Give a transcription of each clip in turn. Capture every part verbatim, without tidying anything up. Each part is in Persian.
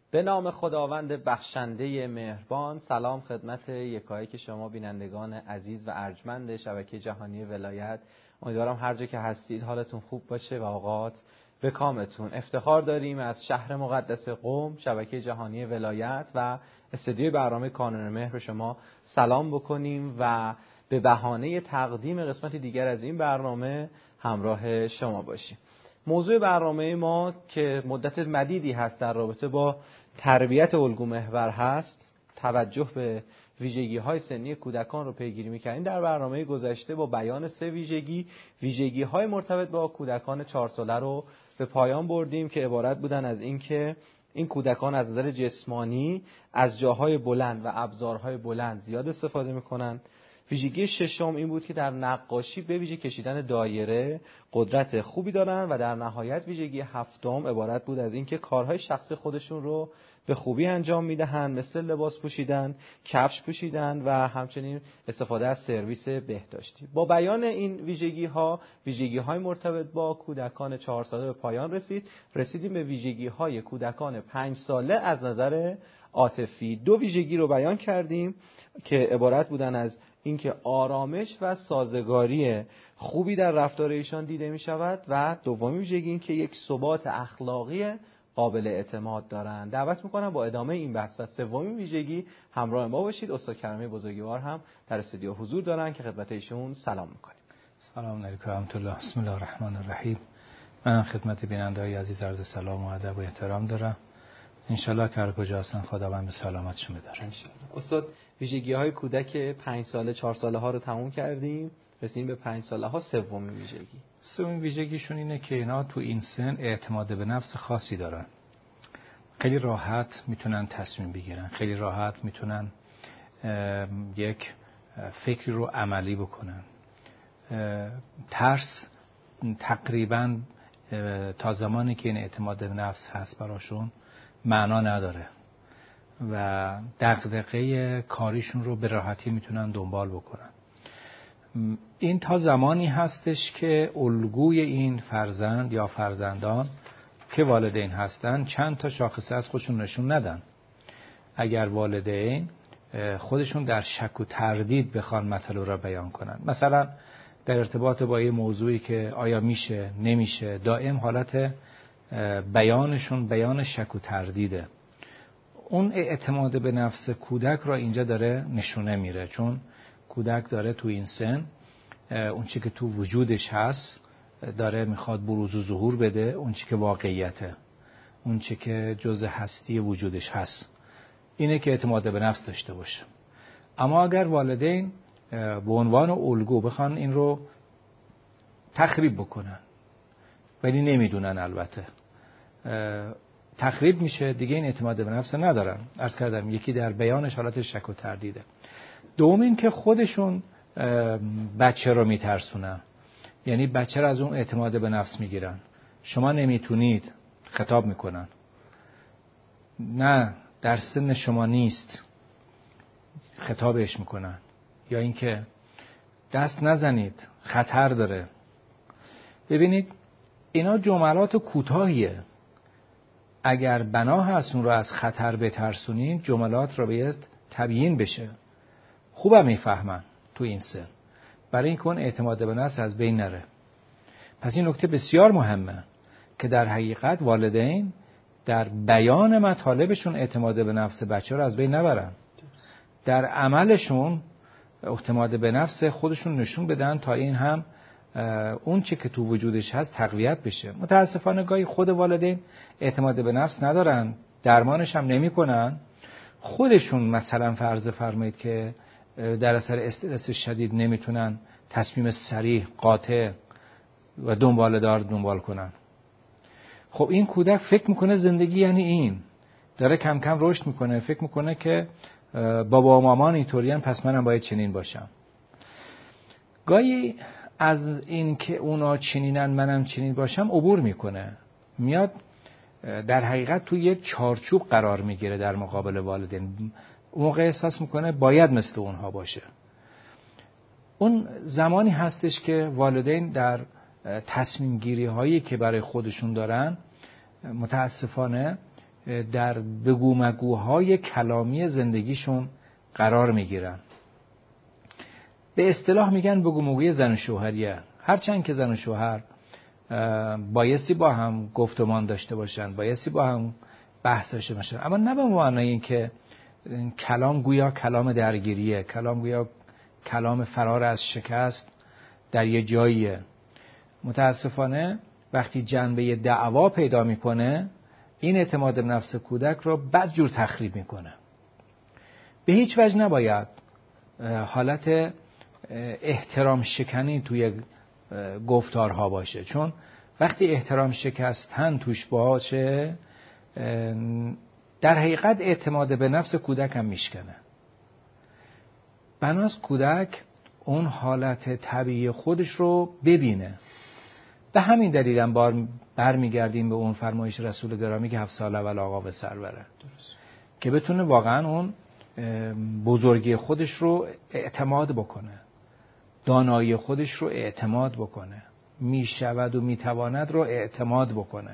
به نام خداوند بخشنده مهربان. سلام خدمت یکایک شما بینندگان عزیز و ارجمند شبکه جهانی ولایت. امیدوارم هر جا که هستید حالتون خوب باشه و اوقات به کامتون. افتخار داریم از شهر مقدس قم، شبکه جهانی ولایت و استودیوی برنامه کانون مهر به شما سلام بکنیم و به بهانه تقدیم قسمت دیگر از این برنامه همراه شما باشیم. موضوع برنامه ما که مدت مدیدی هست در رابطه با تربیت الگو محور هست، توجه به ویژگی‌های سنی کودکان رو پیگیری می‌کردیم. در برنامه گذشته با بیان سه ویژگی، ویژگی‌های مرتبط با کودکان چهار ساله رو به پایان بردیم که عبارت بودن از این که این کودکان از نظر جسمانی از جاهای بلند و ابزارهای بلند زیاد استفاده می‌کنن. ویژگی ششم این بود که در نقاشی به ویژه کشیدن دایره قدرت خوبی دارن و در نهایت ویژگی هفتم عبارت بود از این که کارهای شخصی خودشون رو به خوبی انجام میدهن، مثل لباس پوشیدن، کفش پوشیدن و همچنین استفاده از سرویس بهداشتی. با بیان این ویژگی ها، ویژگی های مرتبط با کودکان چهار ساله به پایان رسید. رسیدیم به ویژگی های کودکان پنج ساله از نظر عاطفی. دو ویژگی رو بیان کردیم که عبارت بودن از اینکه آرامش و سازگاری خوبی در رفتار ایشان دیده می شود و دومی ویژگی این که یک ثبات اخلاقی قابل اعتماد دارند. دعوت میکنم با ادامه این بحث و سومین ویژگی همراه ما باشید. استاد کریمی بزرگوار هم در استودیو حضور دارن که خدمت ایشون سلام میکنیم. سلام علیکم و رحمت الله. بسم الله الرحمن الرحیم. من خدمت بیننده‌های عزیز عرض سلام و ادب و احترام دارم. انشالله که هر کجا هستن خداوند به سلامتشون بداره. انشالله. استاد ویژگی‌های کودک پنج ساله چهار ساله ها رو تموم کردیم. رسیدیم به پنج ساله ها. سومین ویژگی سومین ویژگیشون اینه که اینا تو این سن اعتماد به نفس خاصی دارن. خیلی راحت میتونن تصمیم بگیرن، خیلی راحت میتونن یک فکری رو عملی بکنن. ترس تقریبا تا زمانی که این اعتماد به نفس هست براشون معنا نداره و دغدغه کاریشون رو به راحتی میتونن دنبال بکنن. این تا زمانی هستش که الگوی این فرزند یا فرزندان که والدین هستن چند تا شاخصه از خودشون نشون ندن. اگر والدین خودشون در شک و تردید بخوان مطلب را بیان کنن، مثلا در ارتباط با یه موضوعی که آیا میشه نمیشه، دائم حالت بیانشون بیان شک و تردیده، اون اعتماد به نفس کودک را اینجا داره نشونه میره. چون کودک داره تو این سن اون چی که تو وجودش هست داره میخواد بروز و ظهور بده، اون چی که واقعیته، اون چی که جزء هستی وجودش هست، اینه که اعتماد به نفس داشته باشه. اما اگر والدین به عنوان الگو بخوان این رو تخریب بکنن، ولی نمیدونن، البته تخریب میشه دیگه، این اعتماد به نفس ندارن. عرض کردم یکی در بیانش حالت شک و تردیده. دوم این که خودشون بچه رو میترسونن، یعنی بچه رو از اون اعتماد به نفس میگیرن. شما نمیتونید، خطاب میکنن، نه در سن شما نیست، خطابش میکنن. یا اینکه دست نزنید، خطر داره. ببینید اینا جملات کوتاهیه. اگر بنا هست اون رو از خطر بترسونین، جملات رو باید تبیین بشه. خوبم میفهمن تو این سن، برای این کن اعتماد به نفس از بین نره. پس این نکته بسیار مهمه که در حقیقت والدین در بیان مطالبشون اعتماد به نفس بچه رو از بین نبرن، در عملشون اعتماد به نفس خودشون نشون بدن تا این هم اون چی که تو وجودش هست تقویت بشه. متاسفانه گاهی خود والدین اعتماد به نفس ندارن، درمانش هم نمی کنن. خودشون مثلا فرض فرمایید که در اثر استرس شدید نمیتونن تصمیم صریح، قاطع و دنبال دار دنبال کنن. خب این کودک فکر میکنه زندگی یعنی این، داره کم کم رشد میکنه، فکر میکنه که بابا و مامان اینطورین پس منم باید چنین باشم. گاهی از این که اونا چنینن منم چنین باشم عبور میکنه، میاد در حقیقت تو یک چارچوب قرار میگیره در مقابل والدین. اون موقع احساس میکنه باید مثل اونها باشه. اون زمانی هستش که والدین در تصمیم گیری هایی که برای خودشون دارن متاسفانه در بگو مگوهای کلامی زندگیشون قرار میگیرن. به اصطلاح میگن بگو مگوی زن و شوهریه. هرچند که زن و شوهر بایستی با هم گفتمان داشته باشن، بایستی با هم بحث داشته باشن، اما نه به معنای این که کلام گویا کلام درگیریه، کلام گویا کلام فرار از شکست در یه جاییه. متاسفانه وقتی جنبه دعوا پیدا میکنه، این اعتماد به نفس کودک رو بدجور تخریب میکنه. به هیچ وجه نباید حالت احترام شکنی توی گفتارها باشه، چون وقتی احترام شکستن توش باشه، در حقیقت اعتماد به نفس کودک هم میشکنه. بناست کودک اون حالت طبیعی خودش رو ببینه. به همین دلیل هم بار برمیگردیم به اون فرمایش رسول گرامی که هفت ساله اول آقا به سر بره، که بتونه واقعا اون بزرگی خودش رو اعتماد بکنه، دانایی خودش رو اعتماد بکنه، میشود و میتواند رو اعتماد بکنه.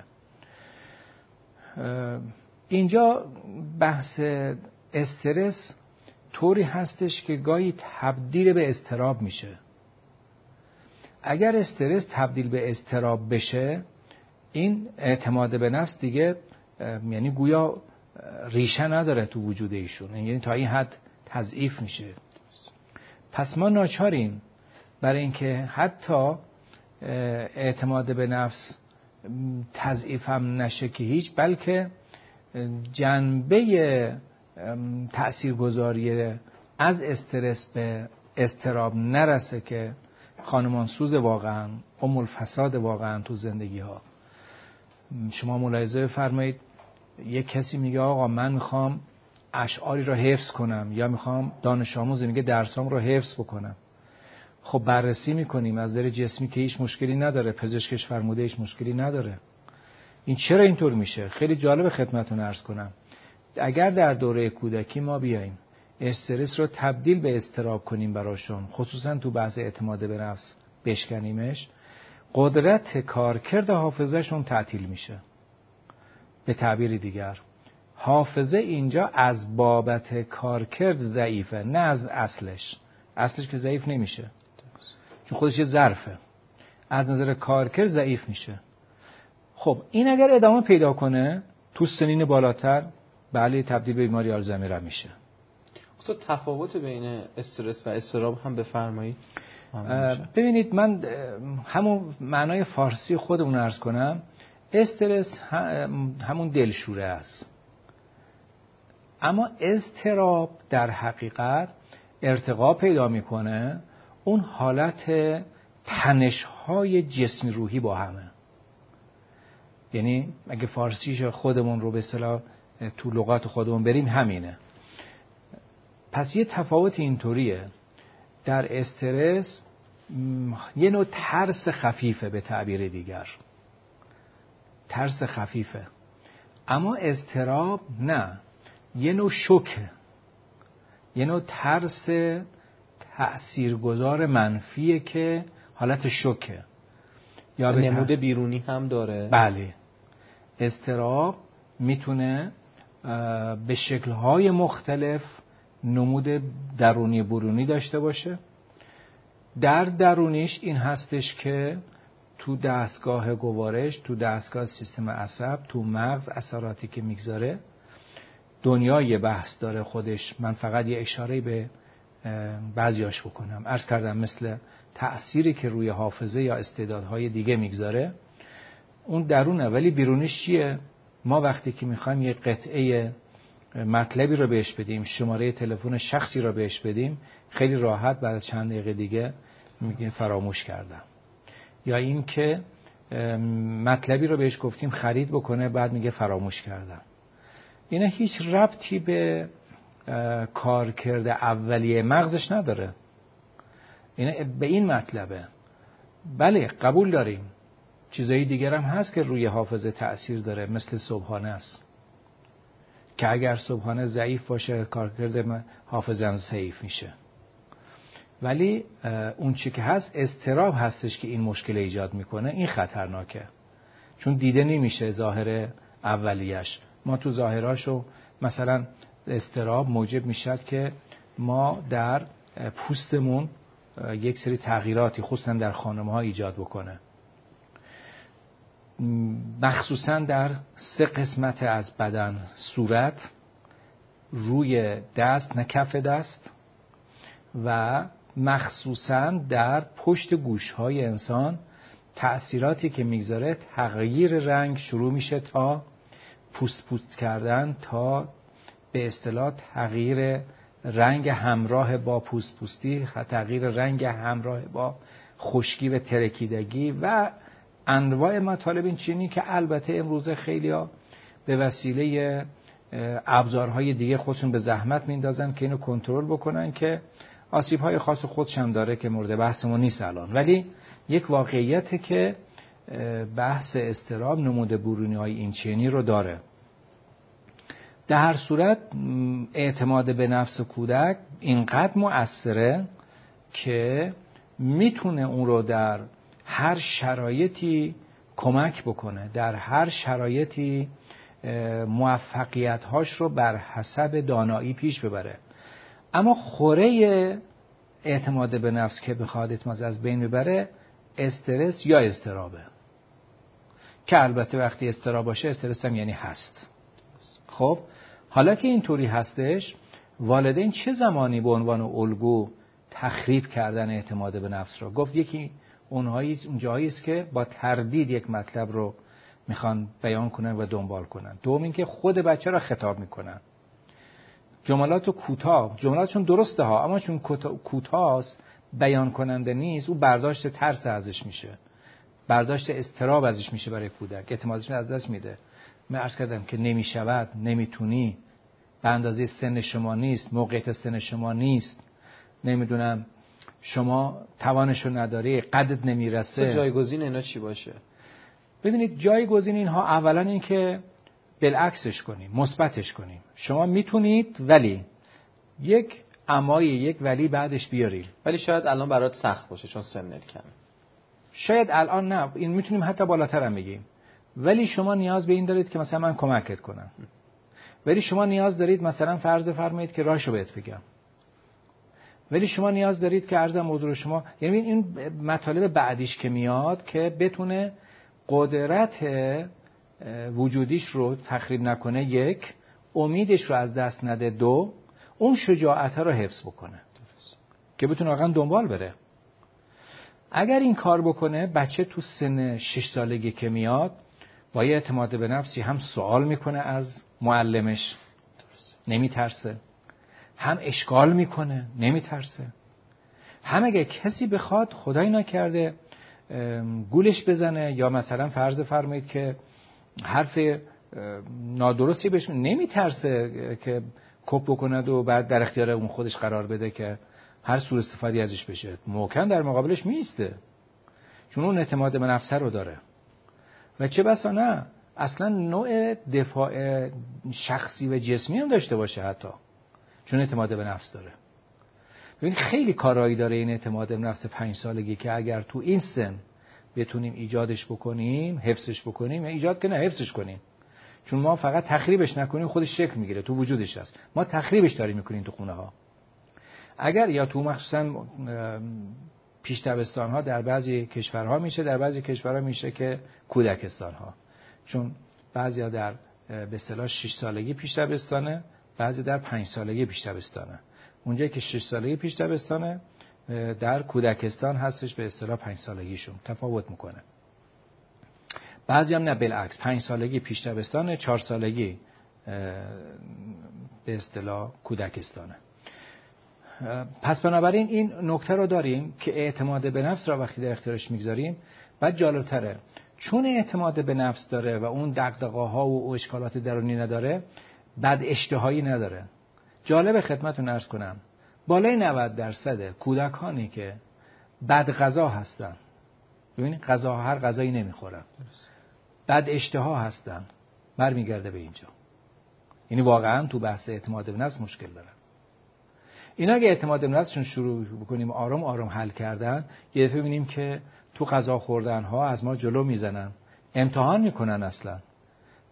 اینجا بحث استرس طوری هستش که گاهی تبدیل به اضطراب میشه. اگر استرس تبدیل به اضطراب بشه، این اعتماد به نفس دیگه یعنی گویا ریشه نداره تو وجود ایشون، یعنی تا این حد تضعیف میشه. پس ما ناچاریم برای اینکه حتی اعتماد به نفس تضعیف هم نشه که هیچ، بلکه جنبه تأثیرگذاری از استرس به اضطراب نرسه که خانمان سوز واقعا، ام الفساد واقعا تو زندگی ها. شما ملاحظه فرمایید یک کسی میگه آقا من میخوام اشعاری رو حفظ کنم، یا میخوام دانش آموز میگه درسام رو حفظ بکنم. خب بررسی میکنیم از نظر جسمی که هیچ مشکلی نداره، پزشکش فرموده هیچ مشکلی نداره. این چرا اینطور میشه؟ خیلی جالب خدمتتون عرض کنم. اگر در دوره کودکی ما بیایم استرس رو تبدیل به اضطراب کنیم براشون، خصوصا تو بحث اعتماد به نفس بشکنیمش، قدرت کارکرد حافظهشون تعطیل میشه. به تعبیر دیگر، حافظه اینجا از بابت کارکرد ضعیفه، نه از اصلش. اصلش که ضعیف نمیشه، چون خودش یه ظرفه. از نظر کارکرد ضعیف میشه. خب این اگر ادامه پیدا کنه تو سنین بالاتر، بله تبدیل به بیماری آلزایمر میشه. تو تفاوت بین استرس و اضطراب هم بفرمایید. ببینید من همون معنای فارسی خودمون عرض کنم. استرس همون دلشوره است، اما اضطراب در حقیقت ارتقا پیدا میکنه، اون حالت تنش‌های جسمی روحی با همه. یعنی اگه فارسیش خودمون رو به اصطلاح تو لغات خودمون بریم همینه. پس یه تفاوت اینطوریه، در استرس یه نوع ترس خفیفه، به تعبیر دیگر ترس خفیفه، اما اضطراب نه، یه نوع شوکه، یه نوع ترس تأثیرگذار منفیه که حالت شوکه، یا نمود بیرونی هم داره. بله، اضطراب میتونه به شکل‌های مختلف نمود درونی برونی داشته باشه. در درونیش این هستش که تو دستگاه گوارش، تو دستگاه سیستم عصب، تو مغز اثراتی که میگذاره، دنیای بحث داره خودش. من فقط یه اشاره به بعضیاش بکنم. عرض کردم مثل تأثیری که روی حافظه یا استعدادهای دیگه میگذاره، اون درونه. ولی بیرونیش چیه؟ ما وقتی که میخوایم یه قطعه مطلبی رو بهش بدیم، شماره تلفن شخصی رو بهش بدیم، خیلی راحت بعد چند دقیقه دیگه میگه فراموش کردم. یا این که مطلبی رو بهش گفتیم خرید بکنه، بعد میگه فراموش کردم. اینا هیچ ربطی به کارکرد اولیه مغزش نداره. اینا به این مطلبه. بله قبول داریم چیزایی دیگر هم هست که روی حافظه تأثیر داره، مثل صبحانه است که اگر صبحانه ضعیف باشه کارکرد حافظه ضعیف میشه. ولی اون چی که هست اضطراب هستش که این مشکل ایجاد میکنه. این خطرناکه، چون دیده نمیشه ظاهر اولیش، ما تو ظاهراشو مثلا اضطراب موجب میشد که ما در پوستمون یک سری تغییراتی خصوصا در خانم‌ها ایجاد بکنه، مخصوصا در سه قسمت از بدن: صورت، روی دست نه کف دست، و مخصوصا در پشت گوش‌های انسان. تأثیراتی که میگذاره تغییر رنگ شروع میشه تا پوست پوست کردن، تا به اصطلاح تغییر رنگ همراه با پوست پوستی، تغییر رنگ همراه با خشکی و ترکیدگی و انواع مطالب این چینی که البته امروزه خیلیا به وسیله ابزارهای دیگه خودشون به زحمت میندازن که اینو کنترل بکنن، که آسیب‌های خاص خودش هم داره که مورد بحثمون نیست الان. ولی یک واقعیته که بحث اضطراب نمود برونی‌های این چینی رو داره. در هر صورت اعتماد به نفس کودک اینقدر مؤثره که میتونه اون رو در هر شرایطی کمک بکنه، در هر شرایطی موفقیت‌هاش رو بر حسب دانایی پیش ببره. اما خوره اعتماد به نفس که بخواد اعتماد از بین ببره استرس یا اضطرابه، که البته وقتی اضطراب باشه استرس هم یعنی هست. خب حالا که اینطوری هستش، والدین چه زمانی به عنوان الگو تخریب کردن اعتماد به نفس رو؟ گفت یکی اونهایی اونجایی است که با تردید یک مطلب رو میخوان بیان کنن و دنبال کنن. دوم این که خود بچه را خطاب میکنن، جملات کوتاه، جملاتشون درسته ها، اما چون کوتاست بیان کننده نیست، او برداشت ترس ازش میشه، برداشت اضطراب ازش میشه برای کودک، اعتمادش از دست میده. من عرض کردم که نمیشود، نمیتونی، به اندازه سن شما نیست، موقعیت سن شما نیست، نمیدونم شما توانشو نداری، قدت نمیرسه. جایگزین اینا چی باشه؟ ببینید جایگزین اینها اولا این که بالعکسش کنیم، مثبتش کنیم. شما میتونید ولی یک امای یک ولی بعدش بیاری. ولی شاید الان برات سخت باشه چون سنت کمه. شاید الان نه، این میتونیم حتی بالاتر هم بگیم. ولی شما نیاز به این دارید که مثلا من کمکت کنم. ولی شما نیاز دارید مثلا فرض فرمایید که راهشو بهت بگم. ولی شما نیاز دارید که عرضم حضور شما، یعنی این مطالب بعدیش که میاد که بتونه قدرت وجودیش رو تخریب نکنه، یک، امیدش رو از دست نده، دو، اون شجاعت رو حفظ بکنه که بتونه واقعا دنبال بره. اگر این کار بکنه، بچه تو سن شش سالگی که میاد با یه اعتماد به نفسی هم سوال میکنه از معلمش، نمیترسه، هم اشکال میکنه، نمیترسه، هم اگه کسی بخواد خدای نکرده گولش بزنه یا مثلا فرض فرمایید که حرف نادرستی بهش، نمیترسه که کپ بکند و بعد در اختیار اون خودش قرار بده که هر سوء استفاده ازش بشه. محکم در مقابلش میسته، چون اون اعتماد به نفس رو داره. و چه بسا نه اصلا نوع دفاع شخصی و جسمی هم داشته باشه، حتی چون اعتماد به نفس داره. ببین خیلی کارایی داره این اعتماد به نفس پنج سالگی که اگر تو این سن بتونیم ایجادش بکنیم، حفظش بکنیم، یا ایجاد که نه حفظش کنیم، چون ما فقط تخریبش نکنیم خودش شکل میگیره، تو وجودش هست، ما تخریبش داریم میکنیم تو خونه ها. اگر یا تو مخصوصا پیش دبستان ها در بعضی کشورها میشه، در بعضی کشورها میشه که کودکستان ها، چون بعضیا در به اصطلاح شش سالگی پیش دبستانه، بعضی در پنج سالگی پیش دبستانه. اونجایی که شش سالگی پیش دبستانه در کودکستان هستش به اصطلاح پنج سالگیشون تفاوت میکنه. بعضی هم نه، بالعکس پنج سالگی پیش دبستانه، چهار سالگی به اصطلاح کودکستانه. پس بنابراین این نکته رو داریم که اعتماد به نفس را وقتی در اختیارش میگذاریم، بعد جالبتره چون اعتماد به نفس داره و اون دغدغه‌ها و اشکالات درونی نداره، بد اشتهایی نداره. جالب خدمتتون عرض کنم بالای نود درصد کودکانی که بد غذا هستن، ببینید غذا هر غذایی نمیخورن، بد اشتها هستن، برمیگرده به اینجا. یعنی واقعا تو بحث اعتماد به نفس مشکل دارن. اینا اگه اعتماد به نفسشون شروع بکنیم آرام آرام حل کردن، یه دفعه ببینیم که تو غذا خوردن ها از ما جلو میزنن، امتحان میکنن اصلا.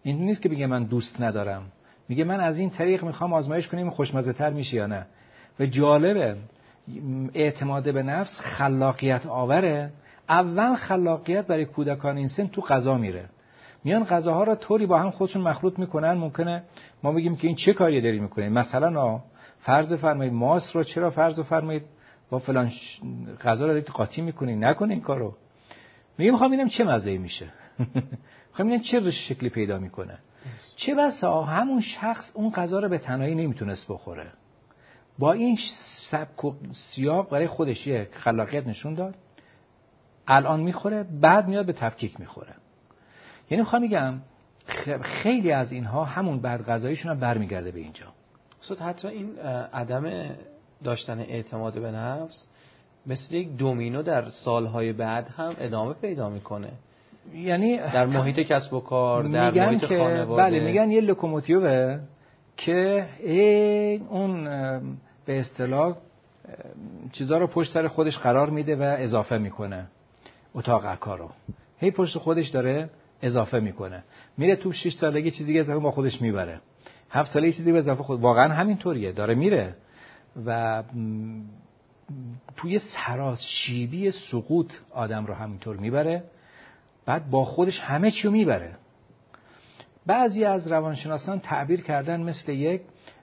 این نیست که بگه من دوست ندارم، میگه من از این طریق میخوام آزمایش کنیم خوشمزه تر میشه یا نه. و جالبه اعتماد به نفس خلاقیت آوره. اول خلاقیت برای کودکان این سن تو غذا میره، میان غذاها را طوری با هم خودشون مخلوط میکنن ممکنه ما بگیم که این چه کاری داری میکنید. مثلا فرض فرمایید ماست رو چرا فرض فرمایید با فلان غذا رو دارید قاطی میکنید، نکنید این کارو. میگم میخوام ببینم چه مزه‌ای میشه، میخوام ببینم چه شکلی پیدا میکنه. چه بسا همون شخص اون غذا رو به تنهایی نمیتونست بخوره، با این سبک و سیاق برای خودش یک خلاقیت نشون داد، الان میخوره، بعد میاد به تفکیک میخوره. یعنی میخوام میگم خیلی از اینها همون بعد غذاییشون هم برمیگرده به اینجا. اصلا حتی این عدم داشتن اعتماد به نفس مثل یک دومینو در سالهای بعد هم ادامه پیدا میکنه. یعنی در محیط کسب و کار، در محیط که خانواده. بله میگن یه لوکوموتیوه که این اون به اصطلاح چیزا رو پشت سر خودش قرار میده و اضافه میکنه، اتاق عکا رو هی پشت خودش داره اضافه میکنه، میره تو شش سالگی چیزی دیگه اضافه با خودش میبره، هفت سالگی چیزی به اضافه خود، واقعا همینطوریه داره میره و توی سراشیبی سقوط آدم رو همینطور میبره، بعد با خودش همه چیو میبره. بعضی از روانشناسان تعبیر کردن مثل یک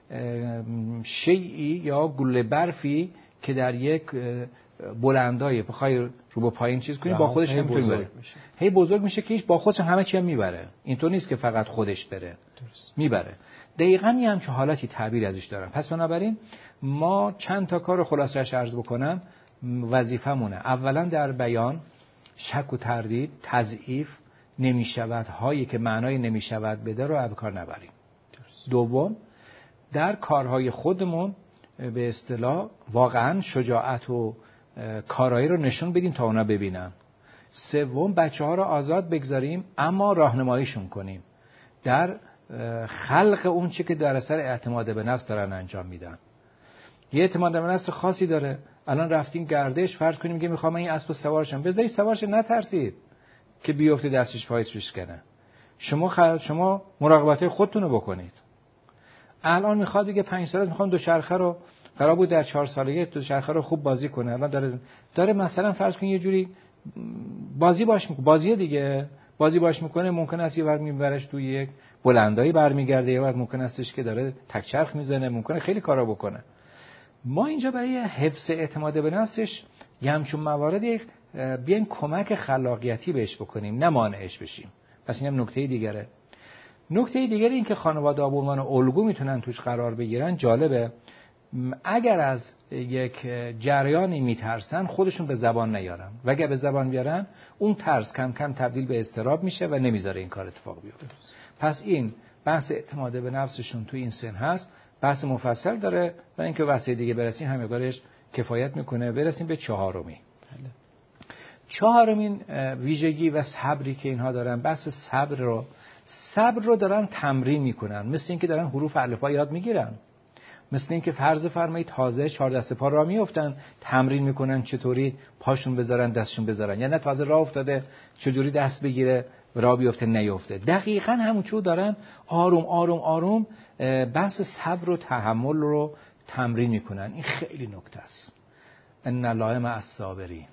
شیئی یا گوله برفی که در یک بلندای بخوای رو به پایین چیز کنی با خودش همینطور میبره، هی بزرگ میشه که با خودش همه چی هم میبره. اینطور نیست که فقط خودش بره، میبره. دقیقاً یه همچون حالتی تعبیر ازش دارن. پس بنابراین ما چند تا کار خلاصش عرض بکنم وظیفمونه. اولا در بیان شک و تردید، تضعیف، نمیشود هایی که معنای نمیشود بده رو به کار نبریم. دوم در کارهای خودمون به اصطلاح واقعا شجاعت و کارایی رو نشون بدیم تا اونا ببینن. سوم بچه ها رو آزاد بگذاریم اما راهنماییشون کنیم در خلق اون چی که در اثر اعتماد به نفس دارن انجام میدن. یه اعتماد به نفس خاصی داره. الان رفتیم گردش، فرض کنیم که میخوام این اسب سوار شم، بذاری سوار شه، نترسید که بیفته دستش پایش بشکنه. شما خ... شما مراقبت خودتون رو بکنید. الان میخواد بگه پنج سال میخوام دو چرخه رو، قرار بود در چهار سالگی دو چرخه رو خوب بازی کنه، الان داره داره مثلا فرض کن یه جوری بازی باش میکنه، بازی دیگه بازی باش میکنه، ممکن است یه وقت میبرش توی یک بلندایی برمیگرده، یه وقت ممکن استش که داره تک چرخ میزنه، ممکنه خیلی کارا بکنه. ما اینجا برای حفظ اعتماد به نفسش یه همچون مواردی بیایم کمک خلاقیتی بهش بکنیم، نه مانعش بشیم. پس اینم نکته دیگره. نکته دیگری این که خانواده به عنوان الگو میتونن توش قرار بگیرن. جالبه اگر از یک جریانی میترسن خودشون به زبان نیارن و اگر به زبان بیارن اون ترس کم کم تبدیل به اضطراب میشه و نمیذاره این کار اتفاق بیفته. پس این بحث اعتماد به نفسشون تو این سن هست، بحث مفصل داره و اینکه واسه دیگه برسیم همه کارش کفایت میکنه. برسیم به چهارمی. چهارمین ویژگی و صبری که اینها دارن، بحث صبر رو صبر رو دارن تمرین میکنن، مثل اینکه دارن حروف الفبا یاد میگیرن، مثل اینکه فرض فرمایید تازه چهار دست پا راه میافتن، تمرین میکنن چطوری پاشون بذارن دستشون بذارن، یا نه تازه راه افتاده چجوری دست بگیره راه بیفته نیفته. دقیقاً همونجور دارن آروم آروم آروم بحث صبر و تحمل رو تمرین میکنن. این خیلی نکته است. ان الله مع الصابرین.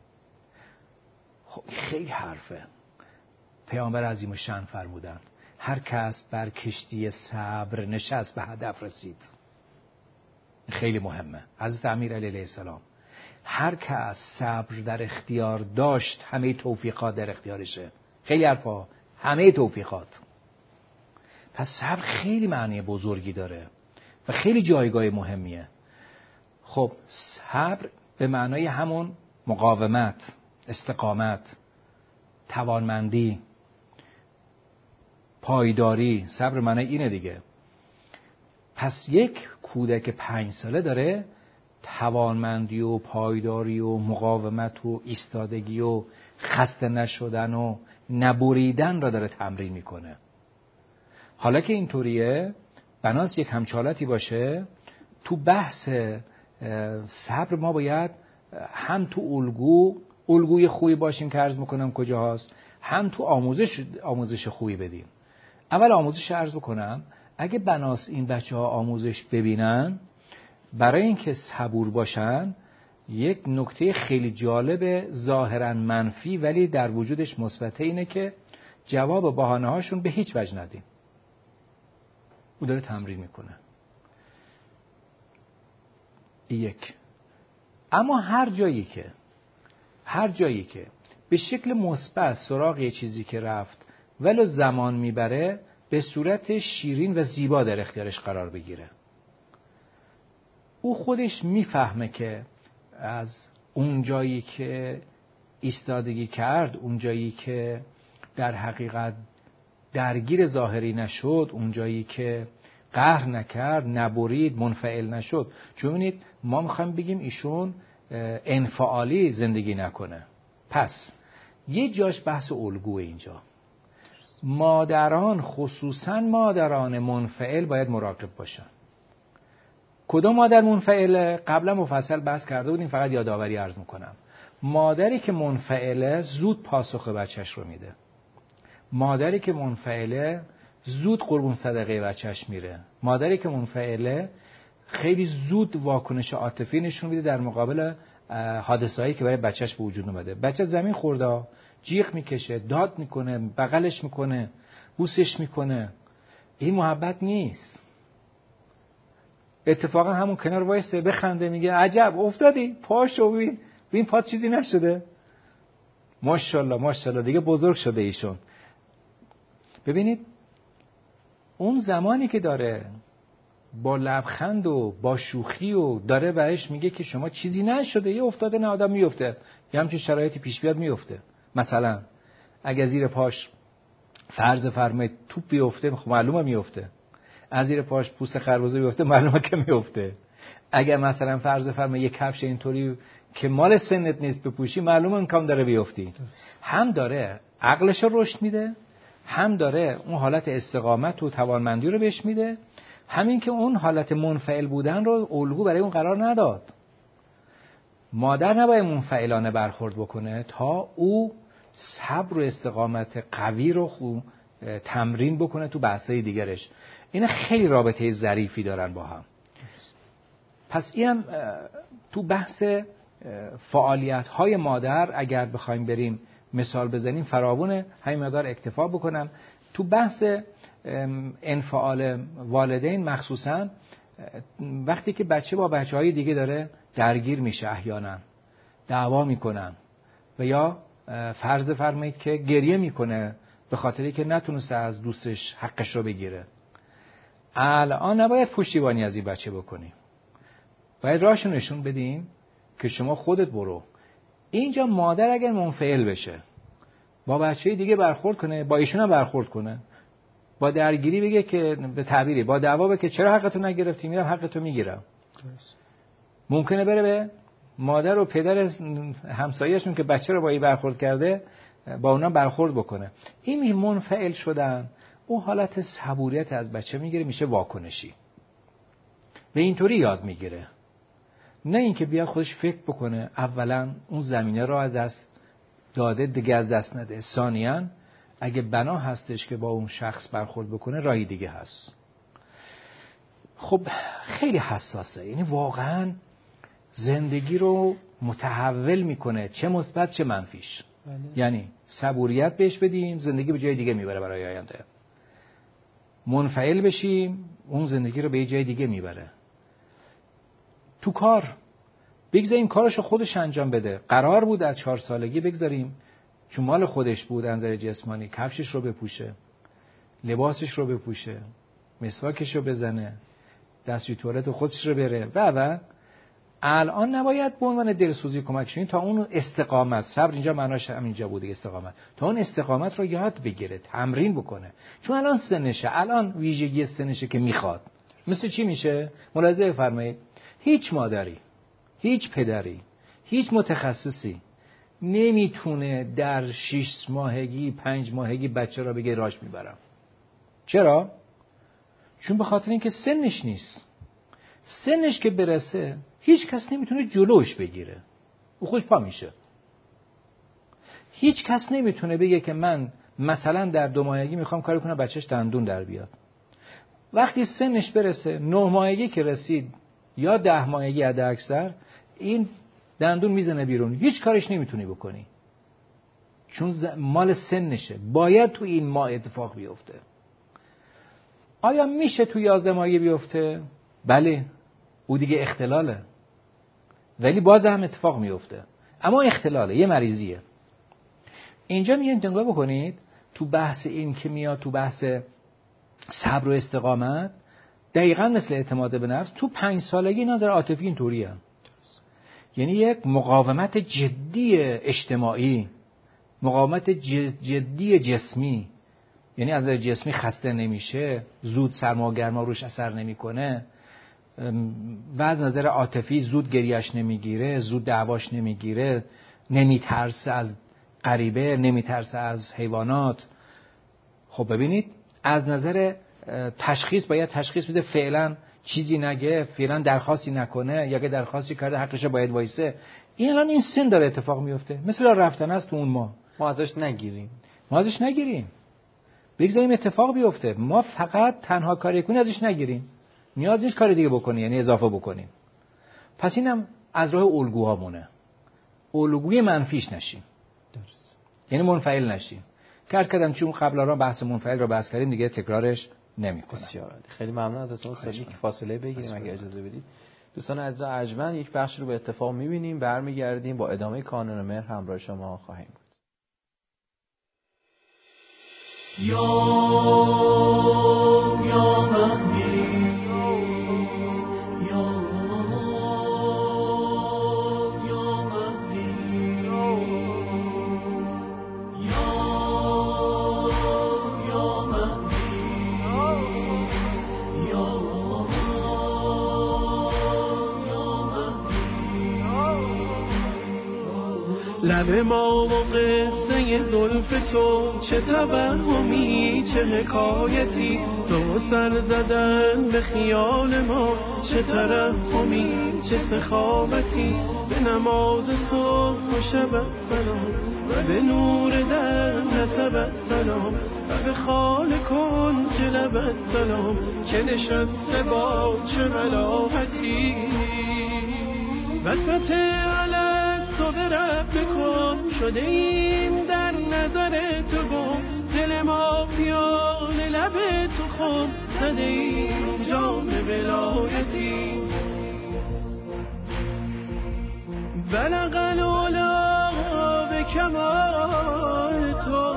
خب خیلی حرفه. پیامبر عظیم الشأن فرمودن هر کس بر کشتی صبر نشست به هدف رسید. خیلی مهمه. حضرت امیر علیه السلام هر کس صبر در اختیار داشت همه توفیقات در اختیارشه. خیلی حرفا، همه توفیقات. پس صبر خیلی معنی بزرگی داره و خیلی جایگاه مهمیه. خب صبر به معنای همون مقاومت، استقامت، توانمندی، پایداری. صبر معنی اینه دیگه. پس یک کودک پنج ساله داره توانمندی و پایداری و مقاومت و ایستادگی و خسته نشدن و نبریدن را داره تمرین میکنه. حالا که اینطوریه بناس یک همچالتی باشه تو بحث صبر. ما باید هم تو الگو الگوی خوبی باشیم که عرض میکنم کجا هست، هم تو آموزش آموزش خوبی بدیم. اول آموزش عرض بکنم، اگه بناس این بچه ها آموزش ببینن، برای اینکه صبور باشن، یک نکته خیلی جالب ظاهرا منفی ولی در وجودش مثبته اینه که جواب بهانه هاشون به هیچ وجه ندیم. او داره تمرین میکنه. یک. اما هر جایی که هر جایی که به شکل مثبت سراغ یه چیزی که رفت ولو زمان میبره، به صورت شیرین و زیبا در اختیارش قرار بگیره. او خودش میفهمه که از اون جایی که ایستادگی کرد، اون جایی که در حقیقت درگیر ظاهری نشد، اون جایی که قهر نکرد، نبرید، منفعل نشد. چون ببینید ما میخوایم بگیم ایشون انفعالی زندگی نکنه. پس یه جاش بحث الگوه اینجا. مادران، خصوصا مادران منفعل، باید مراقب باشن. کدوم مادر منفعله؟ قبلا مفصل بحث کرده بودیم، فقط یادآوری عرض میکنم. مادری که منفعله زود پاسخ بچهش رو میده. مادری که منفعله زود قربون صدقه بچهش میره. مادری که منفعله خیلی زود واکنش عاطفی نشون میده در مقابل حادثه‌ای که برای بچهش به وجود اومده. بچه زمین خورده، جیغ میکشه، داد میکنه، بغلش میکنه، بوسش میکنه. این محبت نیست. اتفاقا همون کنار وایسه بخنده، میگه عجب افتادی، پاشو ببین، ببین پات چیزی نشده. ماشاءالله ماشاءالله دیگه بزرگ شده ایشون. ببینید اون زمانی که داره با لبخند و با شوخی و داره بهش میگه که شما چیزی نشده، یه افتاده نه آدم میفته، یه همچین شرایطی پیش بیاد میفته. مثلا اگه زیر پاش فرض فرمایید توپ بیفته، خب معلومه میفته. از زیر پاش پوست خربزه بیفته، معلومه که میفته. اگه مثلا فرض فرمایید یک کفش اینطوری که مال سنت نیست بپوشی، معلومه امکان داره بیفتی. هم داره عقلش رو رشد میده، هم داره اون حالت استقامت و توانمندی رو بهش میده، همین که اون حالت منفعل بودن رو الگو برای اون قرار نداد. مادر نباید منفعلانه برخورد بکنه تا او صبر و استقامت قوی رو خو تمرین بکنه تو بحثای دیگرش. اینا خیلی رابطه ظریفی دارن با هم. پس اینم تو بحث فعالیت‌های مادر اگر بخوایم بریم مثال بزنیم فراوونه، همین مقدار اکتفا بکنم. تو بحث انفعال والدین مخصوصا وقتی که بچه با بچه‌های دیگه داره درگیر میشه، احیانا دعوا میکنن و یا فرض فرمایید که گریه میکنه به خاطری که نتونسته از دوستش حقش رو بگیره. الان نباید پشتیبانی از این بچه بکنیم، باید راهشو نشون بدیم که شما خودت برو. اینجا مادر اگر منفعل بشه با بچه دیگه برخورد کنه، با ایشون هم برخورد کنه، با درگیری بگه که به تعبیری با دعوا بگه که چرا حقتو نگرفتی، میرم حقتو میگیرم. ممکنه بره به مادر و پدر همسایه‌شون که بچه رو با این برخورد کرده با اونا برخورد بکنه. این منفعل شدن اون حالت صبوریت از بچه میگیره، میشه واکنشی. به اینطوری یاد میگیره، نه اینکه بیاد خودش فکر بکنه اولا اون زمینه رو از دست داده دیگه از دست نده، ثانیاً اگه بنا هستش که با اون شخص برخورد بکنه راهی دیگه هست. خب خیلی حساسه، یعنی واقعاً زندگی رو متحول میکنه، چه مثبت چه منفیش. بله. یعنی صبوریت بهش بدیم، زندگی به جای دیگه میبره برای آینده. منفعل بشیم، اون زندگی رو به جای دیگه میبره. تو کار بگذاریم کارشو خودش انجام بده. قرار بود از چهار سالگی بگذاریم چون مال خودش بود از نظر جسمانی کفشش رو بپوشه، لباسش رو بپوشه، مسواکش رو بزنه، دستشوی توالت خودش رو بره و و الان نباید به عنوان دلسوزی کمک کنیم تا اون استقامت، صبر اینجا معناش همینجا بوده، استقامت، تا اون استقامت رو یاد بگیره، تمرین بکنه. چون الان سنشه، الان ویژگی سنشه که میخواد. مثل چی میشه؟ ملاحظه بفرمایید، هیچ مادری، هیچ پدری، هیچ متخصصی نمیتونه در شش ماهگی، پنج ماهگی بچه را بگه راش میبرم. چرا؟ چون به خاطر اینکه سنش نیست. سنش که برسه هیچ کس نمیتونه جلوش بگیره، او خوش پا میشه. هیچ کس نمیتونه بگه که من مثلا در دو ماهگی میخوام کاری کنم بچهش دندون در بیاد. وقتی سنش برسه نه ماهگی که رسید یا ده ماهگی حد اکثر، این دندون میزنه بیرون، هیچ کارش نمیتونی بکنی چون مال سنشه. باید تو این ماه اتفاق بیفته. آیا میشه تو یازده ماهگی بیفته؟ بله، او دیگه اختلاله، ولی باز هم اتفاق میفته، اما اختلاله، یه مریضیه. اینجا میگه نگاه بکنید تو بحث این که میاد تو بحث صبر و استقامت، دقیقاً مثل اعتماد به نفس تو پنج سالگی نظر عاطفی اینطوریه. یعنی یک مقاومت جدی اجتماعی، مقاومت جدی جسمی، یعنی از جسمی خسته نمیشه، زود سرما گرما روش اثر نمیکنه، و از نظر عاطفی زود گریهش نمیگیره، زود دعواش نمیگیره، نمیترسه از غریبه، نمیترسه از حیوانات. خب ببینید از نظر تشخیص باید تشخیص بده، فعلا چیزی نگه، فعلا درخواستی نکنه، یا اگه درخواستی کرده حقشه باید وایسه. این الان این سن داره اتفاق میفته، مثل رفتن است تو اون ما ما ازش نگیریم ما ازش نگیریم بگذاریم اتفاق بیفته. ما فقط تنها کاری کنیم ازش نگیریم، نیاز نیست کاری دیگه بکنی، یعنی اضافه بکنیم. پس اینم از راه الگوهامونه، الگوی منفیش نشیم. درست. یعنی منفعل نشیم. کرد کردم چون قبل را بحث منفعل رو بحث کردیم دیگه تکرارش نمی‌کنم. بسیار خیلی ممنون ازتون استاد. یک فاصله بگیریم اگه اجازه بدید. دوستان عزیز ارجمند، یک بخش رو به اتفاق می‌بینیم، برمیگردیم با ادامه کانون مهر همراه شما خواهیم بود. یا یا مهدی لب ما و قصه زلف تو، چه توهمی چه حکایتی، تو سر زدن به خیال ما، چه ترحمی چه سخاوتی. به نماز صبح و شب سلام، و به نور در نسبت سلام، و به خال کن که لبت سلام، که نشسته با چه ملاحتی. وسط علم تو به رب بکن، شده ایم در نظر تو گم، دل ما پیال لب تو خم، زده ایم جام ولایتی. بلغ العلا به کمال تو،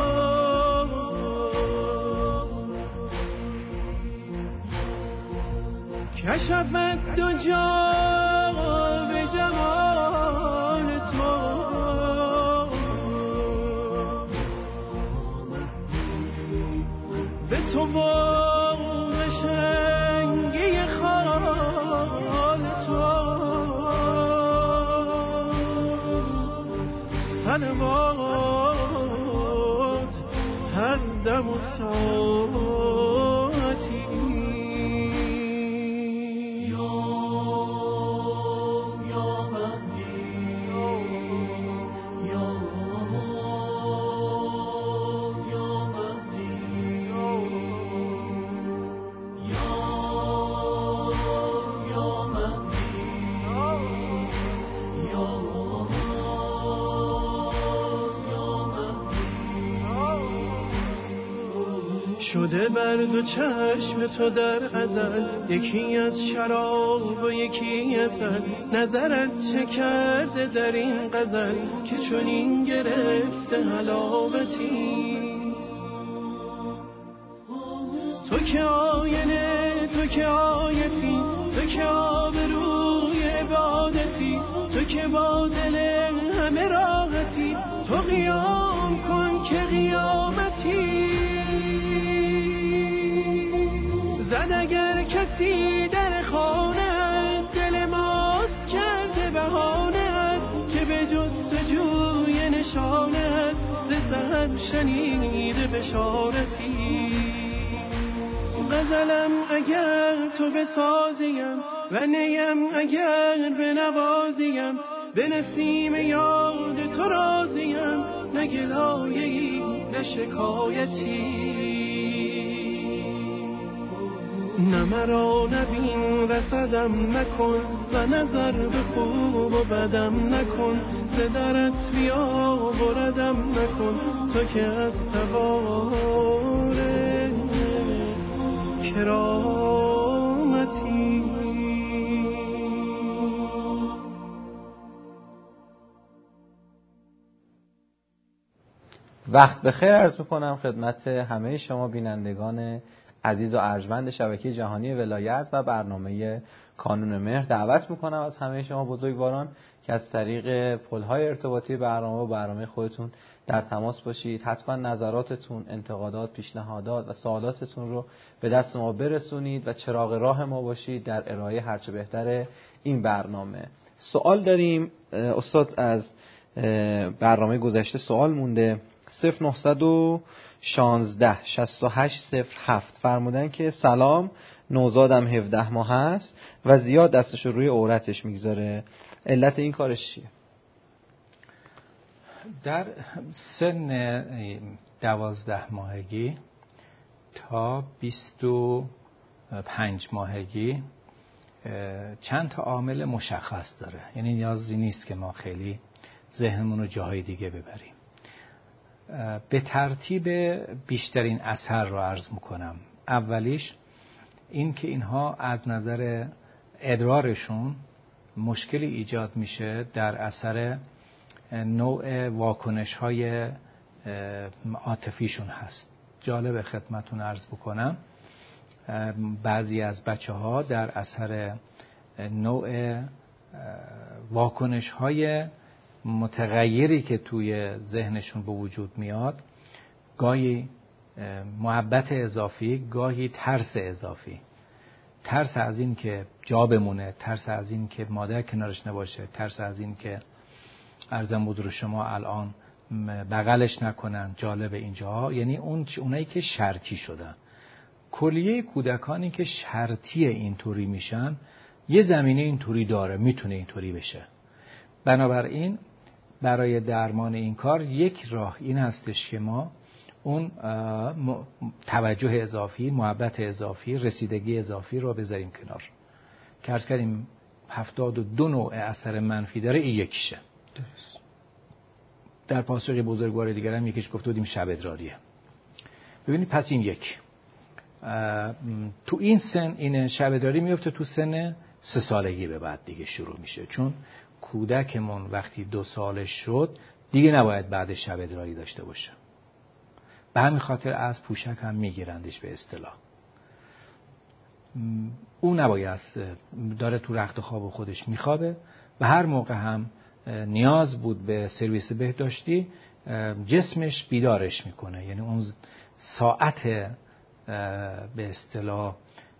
کشفت دو جا به جمال تو. به تو با قشنگی خال تو، صلوات هر دم و ساعتی. شده بر دو چشم تو در ازل، یکی از شراب و یکی ازل. نظرت چه کرده در این غزل، که چنین گرفته حلاوتی. تو که آینه، تو که آیتی، تو که آبروی عبادتی، تو که با دل همه راحتی، تو قیام کن که قیامتی. زد اگر کسی در خانه، دل ماست کرده بهانه، که به جستجوی نشانه، ز سحر شنیده بشارتی. غزلم اگر تو بسازیم، و نیم اگر بنوازیم، به نسیم یاد تو راضیم، نه گلایه‌ای نه شکایتی. نه مرا نبین رسدم نکن، و نظر به خوب و بدم نکن. ز درت بیا بردم نکن، تو که از تبار کرامتی. وقت بخیر عرض میکنم خدمت همه شما بینندگان عزیز و ارجمند شبکه جهانی ولایت و برنامه کانون مهر. دعوت میکنم از همه شما بزرگواران که از طریق پل‌های ارتباطی برنامه و برنامه خودتون در تماس باشید. حتما نظراتتون، انتقادات، پیشنهادات و سوالاتتون رو به دست ما برسونید و چراغ راه ما باشید در ارائه هرچه بهتر این برنامه. سوال داریم استاد، از برنامه گذشته سوال مونده. صفر نهصد و شانزده شصت و هشت صفر هفت فرمودن که سلام، نوزادم هفده ماه هست و زیاد دستش روی عورتش میگذاره، علت این کارش چیه؟ در سن دوازده ماهگی تا بیست و پنج ماهگی چند تا عامل مشخص داره، یعنی نیازی نیست که ما خیلی ذهنمون رو جاهای دیگه ببریم. به ترتیب بیشترین اثر رو عرض میکنم. اولیش این که اینها از نظر ادرارشون مشکلی ایجاد میشه در اثر نوع واکنش های عاطفیشون هست. جالب خدمتون عرض بکنم بعضی از بچه ها در اثر نوع واکنش های متغیری که توی ذهنشون به وجود میاد، گاهی محبت اضافی، گاهی ترس اضافی، ترس از این که جا بمونه، ترس از این که مادر کنارش نباشه، ترس از این که عرضم بود رو شما الان بغلش نکنن. جالب اینجا یعنی اون اونایی که شرطی شدن. کلیه کودکانی که شرطی اینطوری میشن یه زمینه اینطوری داره، میتونه اینطوری بشه. بنابراین برای درمان این کار یک راه این هستش که ما اون توجه اضافی، محبت اضافی، رسیدگی اضافی رو بذاریم کنار. که عرض کردیم هفتاد و دو نوع اثر منفی داره، این یکیشه. درست. در پاسخ بزرگوار دیگر هم یکیش گفته بودیم شب ادراریه. ببینید پس این یک تو این سن این شب ادراری میفته تو سن سه سالگی به بعد دیگه شروع میشه، چون کودکمون وقتی دو سالش شد دیگه نباید بعد شب ادراری داشته باشه. به همین خاطر از پوشک هم میگیرندش به اصطلاح. اون نباید داره تو رخت خواب خودش میخوابه و هر موقع هم نیاز بود به سرویس بهداشتی جسمش بیدارش میکنه. یعنی اون ساعت به اصطلاح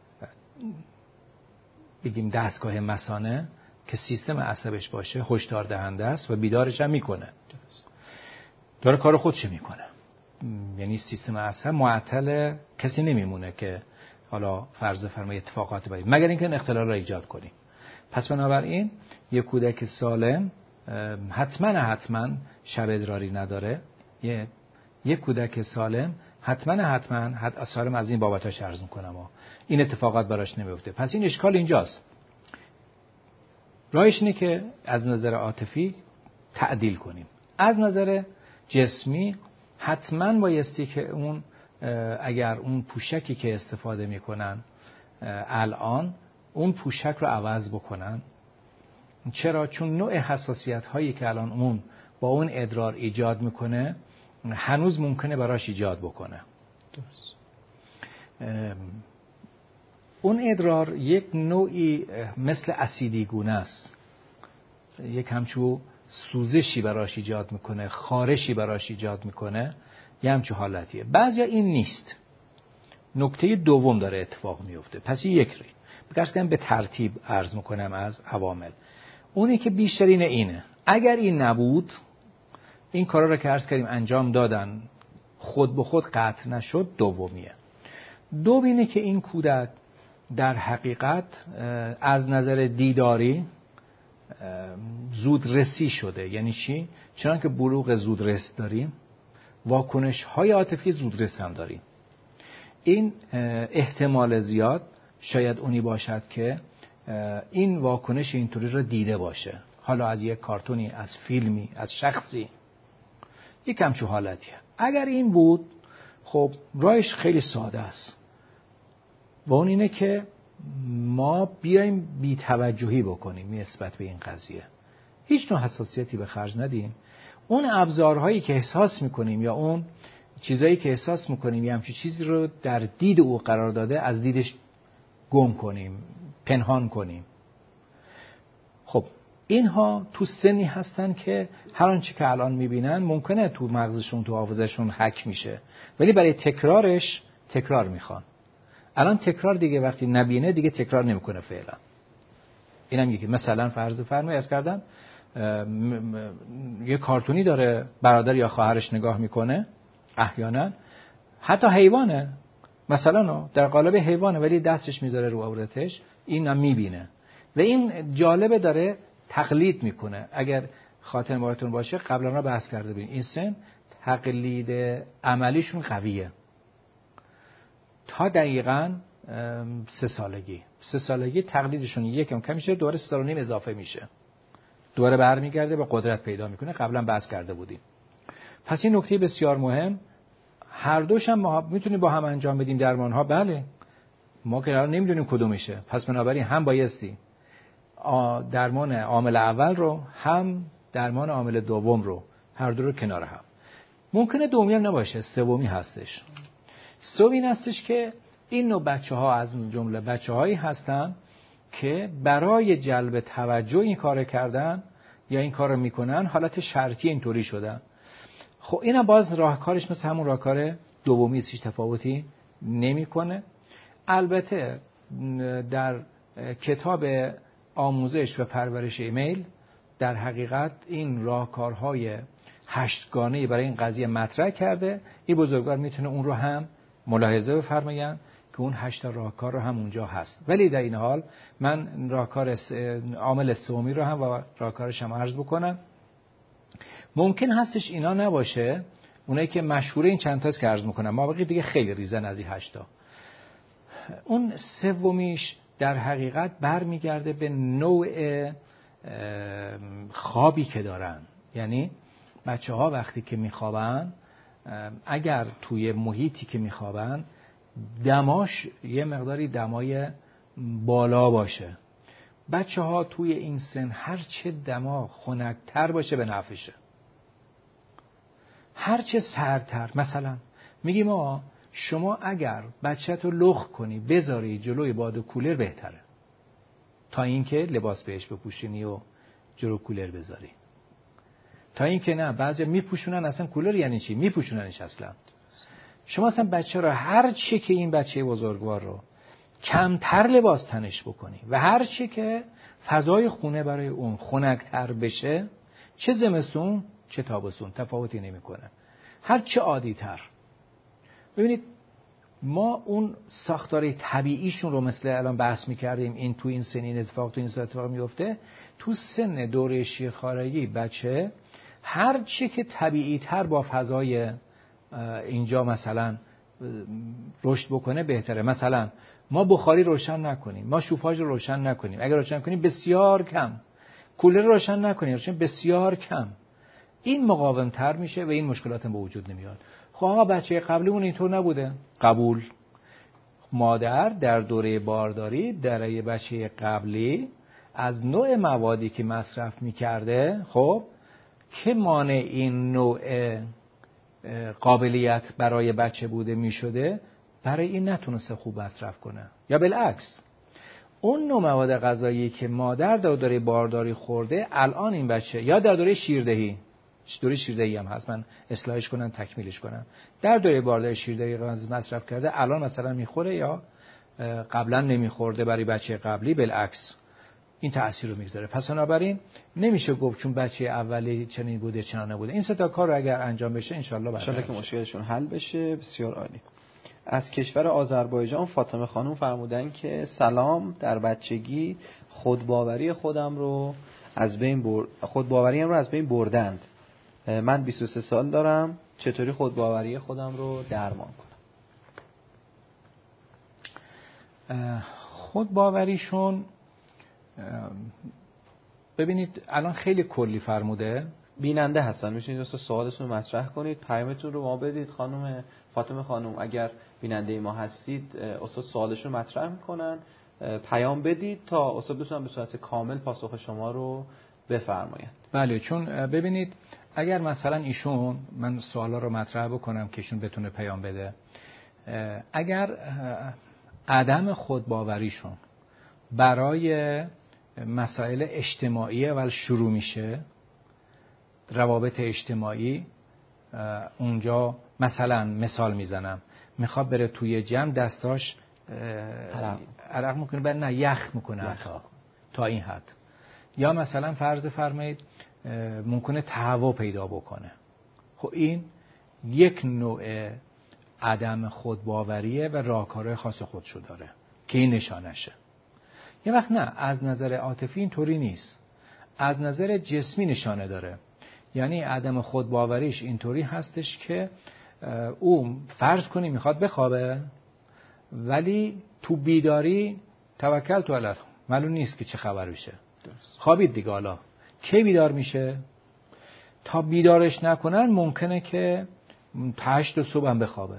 بگیم دستگاه مثانه که سیستم عصبش باشه هشدار دهنده است و بیدارش هم میکنه، داره کار خودش میکنه. یعنی سیستم عصب معطل کسی نمیمونه که حالا فرض فرمای اتفاقات باید مگر اینکه اختلال را ایجاد کنیم. پس بنابراین یک کودک سالم حتما حتما شب ادراری نداره. یه یک کودک سالم حتما حتما حد سالم از این بابتاش عرض میکنم و این اتفاقات براش نمیفته. پس این اشکال اینجاست. راهش اینه که از نظر عاطفی تعدیل کنیم. از نظر جسمی حتما بایستی که اون اگر اون پوشکی که استفاده میکنن الان اون پوشک رو عوض بکنن. چرا؟ چون نوع حساسیت هایی که الان اون با اون ادرار ایجاد میکنه هنوز ممکنه براش ایجاد بکنه. درست. اون ادرار یک نوعی مثل اسیدی گونه است، یک همچون سوزشی براش ایجاد میکنه، خارشی براش ایجاد میکنه، یه همچون حالتیه. بعضیا این نیست. نکته دوم داره اتفاق میفته. پس یک ری بگرد به ترتیب عرض میکنم از عوامل. اونی که بیشترین اینه، اگر این نبود، این کارا رو که عرض کردیم انجام دادن خود به خود قطع نشد، دومیه. دوم اینه که این کودک در حقیقت از نظر دیداری زودرسی شده. یعنی چی؟ چون که بلوغ زودرس داریم، واکنش های عاطفی زودرس هم داریم. این احتمال زیاد شاید اونی باشد که این واکنش اینطوری رو دیده باشه، حالا از یک کارتونی، از فیلمی، از شخصی، یک همچون حالتیه. اگر این بود خب راهش خیلی ساده است و اون اینه که ما بیایم بی‌توجهی بکنیم نسبت به این قضیه، هیچ نوع حساسیتی به خرج ندیم. اون ابزارهایی که احساس میکنیم یا اون چیزایی که احساس میکنیم یا همچین چیزی رو در دید او قرار داده از دیدش گم کنیم، پنهان کنیم. خب اینها تو سنی هستن که هر آنچه که الان میبینن ممکنه تو مغزشون، تو حافظه‌شون حک میشه، ولی برای تکرارش تکرار میخوان. الان تکرار دیگه وقتی نبینه دیگه تکرار نمیکنه فعلا. اینم یکی. مثلا فرض فرمایید از کردم یه کارتونی داره برادر یا خواهرش نگاه میکنه، احیانا حتی حیوانه، مثلا در قالب حیوانه ولی دستش میذاره رو عورتش، اینم میبینه و این جالبه، داره تقلید میکنه. اگر خاطر بارتون باشه قبلا را بحث کرده بودیم، این سن تقلید عملیشون قویه تا دقیقاً سه سالگی. سه سالگی تقلیدشون یکم کم میشه، دوباره سه سال و نیم اضافه میشه، دوباره برمیگرده به قدرت پیدا میکنه. قبلا بحث کرده بودیم. پس این نکته بسیار مهم. هر دوش هم ما میتونیم با هم انجام بدیم درمان ها، بله، ما که الان نمیدونیم کدومشه، پس بنابراین هم بایستی درمان عامل اول رو هم درمان عامل دوم رو، هر دو رو کنار هم. ممکنه دومی هم نباشه، سومی هستش. سومی این هستش که این نوع بچه ها از جمله بچه هایی هستن که برای جلب توجه این کار کردن یا این کار رو میکنن حالت شرطی اینطوری شدن. خب اینا باز راهکارش مثل همون راهکار دومی، هیچ تفاوتی نمیکنه. البته در کتاب آموزش و پرورش ایمیل در حقیقت این راهکارهای هشتگانه‌ای برای این قضیه مطرح کرده. این بزرگوار میتونه اون رو هم ملاحظه بفرمایند که اون هشت راهکار رو هم اونجا هست. ولی در این حال من راهکار عامل سومی رو هم و راهکارش هم عرض بکنم. ممکن هستش اینا نباشه، اونایی که مشهوره این چند تاست که عرض میکنم، ما بقیه دیگه خیلی ریزن از این هشتا. اون سومیش در حقیقت برمیگرده به نوع خوابی که دارن. یعنی بچه ها وقتی که میخوابن، اگر توی محیطی که میخوابن دماش یه مقداری دمای بالا باشه، بچه ها توی این سن هر چه دما خنک‌تر باشه به نفعشه، هر چه سردتر. مثلا میگیم ما شما اگر بچه‌تو لخت کنی بذاری جلوی باد و کولر بهتره تا اینکه لباس بهش بپوشونی و جلو کولر بذاری. تا اینکه نه، بعضی میپوشونن اصلا کولر یعنی چی؟ میپوشوننش اصلا. شما اصلا بچه رو هر چی که این بچه بزرگوار رو کمتر لباس تنش بکنی و هر چی که فضای خونه برای اون خنک‌تر بشه، چه زمستون چه تابستون تفاوتی نمیکنه، هر چه عادی تر. ببینید ما اون ساختار طبیعیشون رو مثل الان بحث میکردیم، این تو این سن این اتفاق تو این سن اتفاق میفته. تو سن دوره شیرخوارگی بچه هر چی که طبیعی تر با فضای اینجا مثلا رشد بکنه بهتره. مثلا ما بخاری روشن نکنیم، ما شوفاژ رو روشن نکنیم، اگر روشن کنیم بسیار کم، کولر روشن نکنیم روشن بسیار کم، این مقاوم تر میشه و این مشکلات به وجود نمیاد. خب آقا بچه قبلیمون اینطور نبوده، قبول. مادر در دوره بارداری در بچه قبلی از نوع موادی که مصرف میکرده، خب که مانع این نوع قابلیت برای بچه بوده میشده، برای این نتونسته خوب مصرف کنه. یا بالعکس اون نوع مواد غذایی که مادر در دوره بارداری خورده، الان این بچه یا در دوره شیردهی، دوره شیردهی هم هست، من اصلاحش کنم تکمیلش کنم، در دوره بارداری شیردهی مصرف کرده الان مثلا میخوره یا قبلا نمیخورده برای بچه قبلی، بالعکس این تأثیر رو میذاره. پس بنابراین نمیشه گفت چون بچه اولی چنین بوده چنان نبوده. این سه تا کار رو اگر انجام بشه انشالله ان شاءالله که مشکلشون حل بشه. بسیار عالی. از کشور آذربایجان فاطمه خانم فرمودن که سلام، در بچگی خودباوری خودم رو از بین بر... خود باوریم رو از بین بردند. من بیست و سه سال دارم، چطوری خود باوری خودم رو درمان کنم؟ خود باوریشون ببینید الان خیلی کلی فرموده. بیننده هستن، میشینید دوست سوالتون رو مطرح کنید، پیامتون رو ما بدید. خانم فاطمه خانم اگر بیننده ما هستید، استاد سوالشون رو مطرح میکنن، پیام بدید تا استاد بتونن به صورت کامل پاسخ شما رو بفرمایند. بله، چون ببینید اگر مثلا ایشون، من سوالا رو مطرح بکنم که ایشون بتونه پیام بده، اگر عدم خودباوریشون برای مسائل اجتماعی اول شروع میشه، روابط اجتماعی، اونجا مثلا مثال میزنم میخواد بره توی جمع دستاش عرق, عرق میکنه، بعد نه یخ میکنه تا تا این حد، یا مثلا فرض فرمایید ممکنه تهوع پیدا بکنه. خب این یک نوع عدم خودباوریه و راهکارهای خاص خودشو داره که این نشانشه. یه وقت نه، از نظر عاطفی اینطوری نیست، از نظر جسمی نشانه داره. یعنی عدم خودباوریش اینطوری هستش که او فرض کنی میخواد بخوابه، ولی تو بیداری توکل تو الله، معلوم نیست که چه خبر بشه. خوابید دیگه، حالا کی بیدار میشه؟ تا بیدارش نکنن ممکنه که تا هشت صبح هم بخوابه،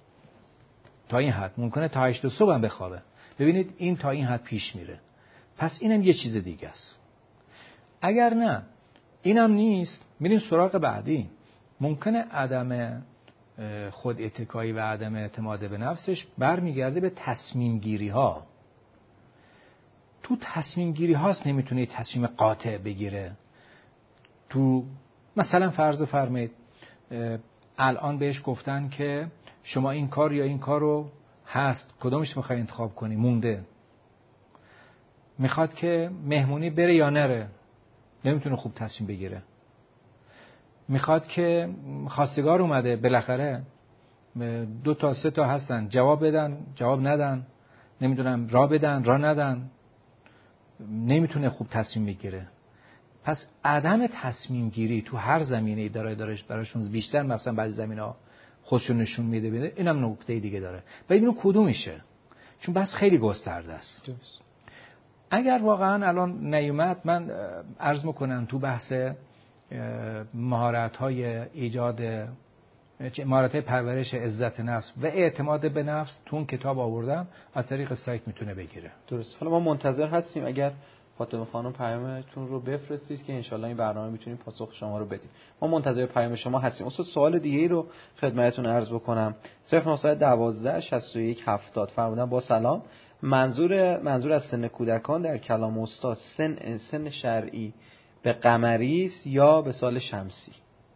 تا این حد ممکنه تا هشت صبح هم بخوابه. ببینید این تا این حد پیش میره. پس اینم یه چیز دیگه است. اگر نه اینم نیست، میریم سراغ بعدی. ممکنه عدم خود اتکایی و عدم اعتماد به نفسش برمیگرده به تصمیم گیری ها. تو تصمیم گیری هاست نمیتونه تصمیم قاطع بگیره. تو مثلا فرض فرمایید الان بهش گفتن که شما این کار یا این کار رو هست، کدومش میخوای انتخاب کنی؟ مونده. میخواد که مهمونی بره یا نره، نمیتونه خوب تصمیم بگیره. میخواد که خواستگار اومده، بالاخره دو تا سه تا هستن، جواب بدن جواب ندن، نمیدونم را بدن را ندن، نمیتونه خوب تصمیم بگیره. پس عدم تصمیم گیری تو هر زمینه‌ای داره دارش براشون بیشتر، مثلا بعضی زمینه‌ها خودشون نشون میده بده. اینم نکته دیگه داره. ببینیم کدوم میشه، چون بس خیلی گسترده است. اگر واقعا الان نیومد، من عرض میکنم تو بحث مهارت‌های ایجاد مهارت‌های پرورش عزت نفس و اعتماد به نفس تو اون کتاب آوردم، از طریق سایت میتونه بگیره. درست. حالا ما منتظر هستیم اگر فاطمه خانم پیامتون رو بفرستید که انشالله این برنامه میتونیم پاسخ شما رو بدیم. ما منتظر پیام شما هستیم. استاد سوال دیگه ای رو خدمتتون عرض بکنم. صفر نه یک دو شصت و یک هفتاد فرمودن با سلام. منظور منظور از سن کودکان در کلام استاد سن سن شرعی به قمری است یا به سال شمسی؟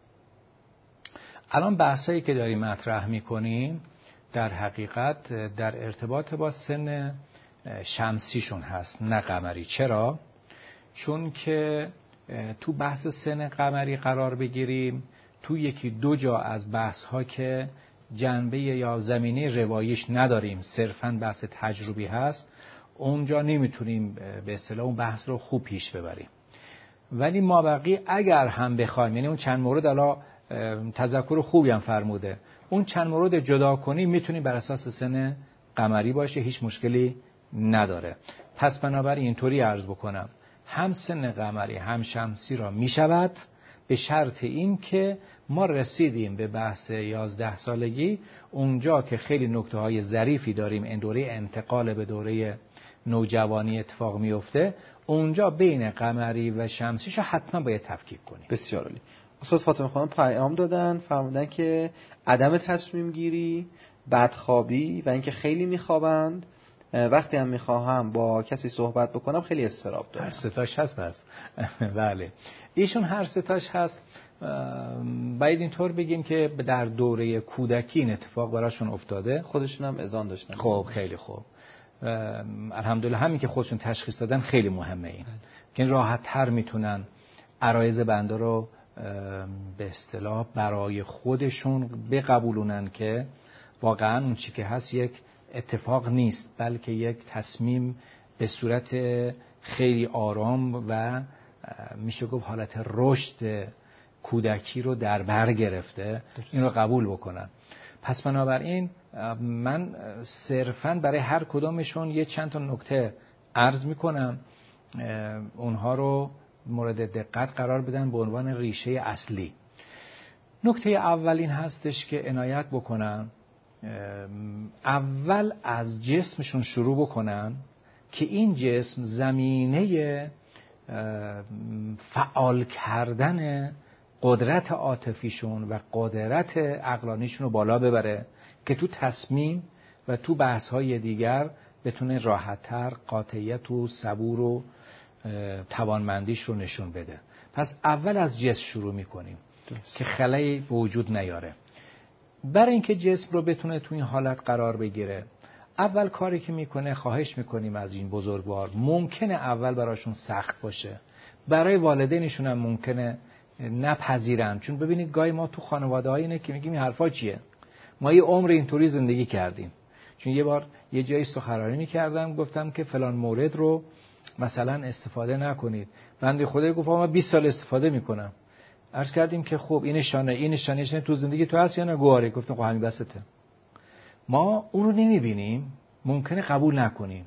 الان بحثایی که داریم مطرح میکنیم در حقیقت در ارتباط با سن شمسیشون هست، نه قمری. چرا؟ چون که تو بحث سن قمری قرار بگیریم، تو یکی دو جا از بحث ها که جنبه یا زمینه رواییش نداریم، صرفاً بحث تجربی هست، اونجا نمیتونیم به اصطلاح اون بحث رو خوب پیش ببریم. ولی ما بقی اگر هم بخوایم، یعنی اون چند مورد الان تذکر خوبی هم فرموده، اون چند مورد جدا کنیم میتونیم بر اساس سن قمری باشه، هیچ مشکلی نداره. پس بنابراین اینطوری عرض بکنم، هم سن قمری هم شمسی را میشود، به شرط این که ما رسیدیم به بحث یازده سالگی، اونجا که خیلی نکته های ظریفی داریم، این دوره انتقال به دوره نوجوانی اتفاق میفته، اونجا بین قمری و شمسیشو حتما باید تفکیک کنیم. بسیار عالی. استاد فاطمه خانم پیام دادن، فرمودن که عدم تصمیم گیری، بدخوابی و اینکه خیلی میخوابند، وقتی هم میخواهم با کسی صحبت بکنم خیلی اضطراب دارم. هر ستاش هست پس. بله، ایشون هر ستاش هست. باید اینطور بگیم که در دوره کودکی این اتفاق براشون افتاده، خودشون هم اذعان داشتن. خب خیلی خوب، الحمدلله. همین که خودشون تشخیص دادن خیلی مهمه، این که راحت تر میتونن عرایض بنده رو به اصطلاح برای خودشون بقبولونن که واقعا اون چی که هست یک اتفاق نیست، بلکه یک تصمیم به صورت خیلی آرام و میشه گفت حالت رشد کودکی رو در بر گرفته، این رو قبول بکنن. پس بنابراین من صرفاً برای هر کدامشون یه چند تا نکته عرض میکنم، اونها رو مورد دقت قرار بدن به عنوان ریشه اصلی. نکته اول این هستش که عنایت بکنن اول از جسمشون شروع بکنن که این جسم زمینه فعال کردن قدرت عاطفیشون و قدرت عقلانیشون رو بالا ببره که تو تصمیم و تو بحث‌های دیگر بتونه راحت‌تر قاطعیت و صبور و توانمندیش رو نشون بده. پس اول از جسم شروع می‌کنیم که خلایی به وجود نیاره. برای اینکه جسم رو بتونه تو این حالت قرار بگیره، اول کاری که میکنه خواهش میکنیم از این بزرگوار، ممکنه اول براشون سخت باشه، برای والدینشون هم ممکنه نپذیرن، چون ببینید گاهی ما تو خانواده های اینه که میگیم این حرفا چیه، ما یه عمر اینطوری زندگی کردیم. چون یه بار یه جایی سخنرانی میکردم، گفتم که فلان مورد رو مثلا استفاده نکنید، بنده خدای گفت ما بیست سال استفاده میکنم. عرض کردیم که خب این نشانه این نشانه تو زندگی تو هست یا نه؟ گواره. گفتم خب همین بسته. ما اون رو نمیبینیم، ممکنه قبول نکنیم.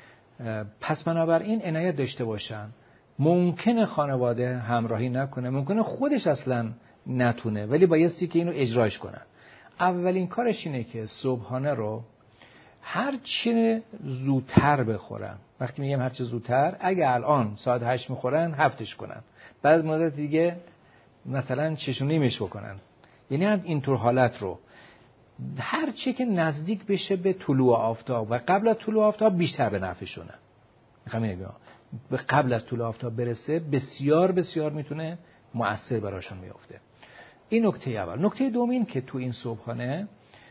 پس بنابراین عنایت داشته باشن. ممکنه خانواده همراهی نکنه، ممکنه خودش اصلا نتونه، ولی بایستی که اینو اجراش کنن. اولین کارش اینه که صبحانه رو هر چی زودتر بخورن. وقتی میگم هر چی زودتر، اگه الان ساعت هشت میخورن هفتش کنن، بعد مدت دیگه مثلا شش و نیمش بکنن. یعنی هم اینطور حالت رو هر چی که نزدیک بشه به طلوع آفتاب و قبل از طلوع آفتاب بیشتر به نفعشونه. میخوام اینو بگم به قبل از طلوع آفتاب برسه بسیار بسیار میتونه مؤثر براشون میفته. این نکته اول. نکته دوم این که تو این صبحانه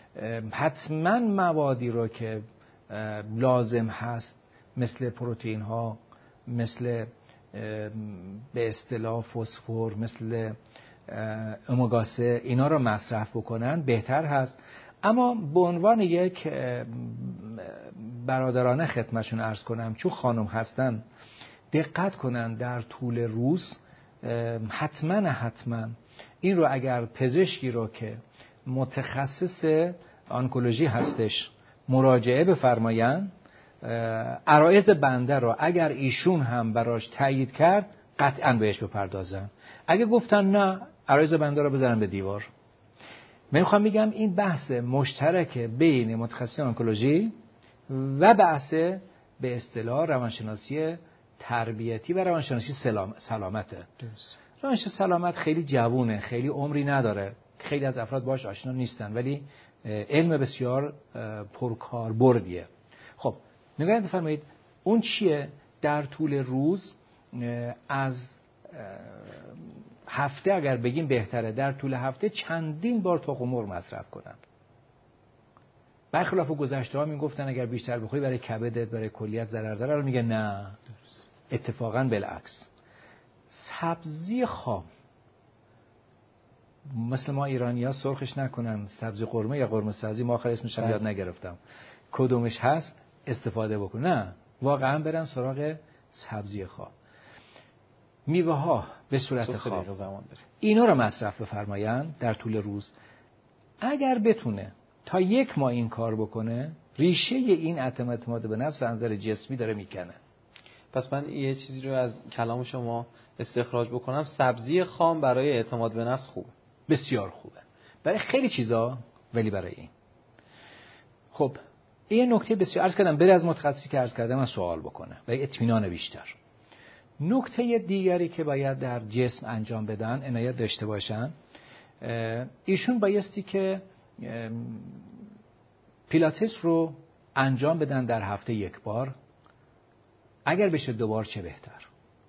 حتما موادی رو که لازم هست مثل پروتئین ها، مثل به اصطلاح فسفر، مثل امگا سه، اینا رو مصرف بکنن بهتر هست. اما به عنوان یک برادرانه خدمتشون عرض کنم، چون خانم هستن دقت کنن در طول روز حتما حتما این رو اگر پزشکی رو که متخصص آنکولوژی هستش مراجعه بفرمایند، عرایض بنده رو اگر ایشون هم براش تایید کرد قطعاً بهش بپردازن. اگه گفتن نه، عرایض بنده رو بذارن به دیوار. من میخوام بگم این بحث مشترک بین متخصصین آنکولوژی و بحث به اصطلاح روانشناسی تربیتی و روانشناسی سلامته. روانشناسی سلامت خیلی جوونه، خیلی عمری نداره، خیلی از افراد باهاش آشنا نیستن، ولی علم بسیار پرکاربردیه. خب نگاه بفرمایید اون چیه؟ در طول روز از هفته اگر بگیم بهتره در طول هفته چندین بار تخم مرغ مصرف کنن. برخلاف گذشته ها میگفتن اگر بیشتر بخوری برای کبدت برای کلیت ضرر داره، رو میگه نه، اتفاقا بالعکس. سبزی خام مثل ما ایرانی‌ها سرخش نکنن، سبزی قرمه یا قرمه سبزی، ما آخر اسمش هم یاد نگرفتم کدومش هست، استفاده بکن. نه، واقعا برن سراغ سبزی خام، میوه ها به صورت خام، اینا رو مصرف بفرمایند در طول روز. اگر بتونه تا یک ماه این کار بکنه، ریشه این عدم اعتماد به نفس و نظر جسمی داره میکنه. پس من یه چیزی رو از کلام شما استخراج بکنم، سبزی خام برای اعتماد به نفس خوبه، بسیار خوبه برای خیلی چیزا، ولی برای این. خب این نکته بسیار عرض کردم، بره از متخصصی که عرض کردم از سوال بکنه برای اطمینان بیشتر. نکته دیگری که باید در جسم انجام بدن، عنایت داشته باشن، ایشون بایستی که پیلاتس رو انجام بدن در هفته یک بار، اگر بشه دو بار چه بهتر.